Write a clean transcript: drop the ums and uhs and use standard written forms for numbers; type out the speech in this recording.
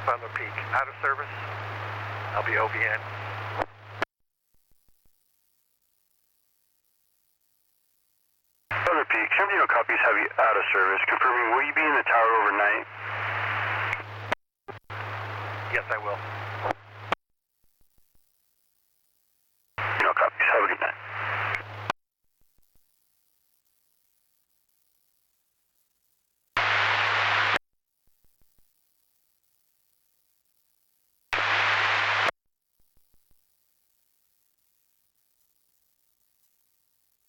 Butler Peak, out of service. I'll be OBN. Butler Peak, 70 copies, have you out of service. Confirming, will you be in the tower overnight? Yes, I will.